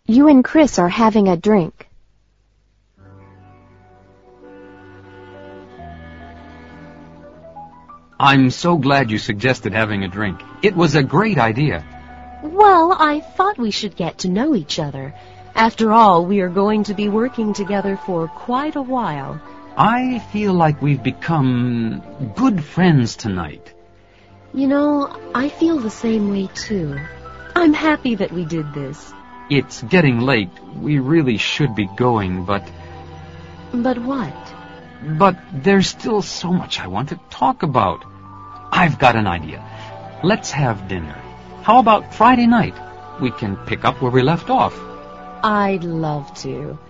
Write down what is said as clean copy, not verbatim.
You and Chris are having a drink. I'm so glad you suggested having a drink. It was a great idea. Well, I thought we should get to know each other. After all, we are going to be working together for quite a while. I feel like we've become good friends tonight. You know, I feel the same way too. I'm happy that we did this. It's getting late. We really should be going, but... But what? But there's still so much I want to talk about. I've got an idea. Let's have dinner. How about Friday night? We can pick up where we left off. I'd love to.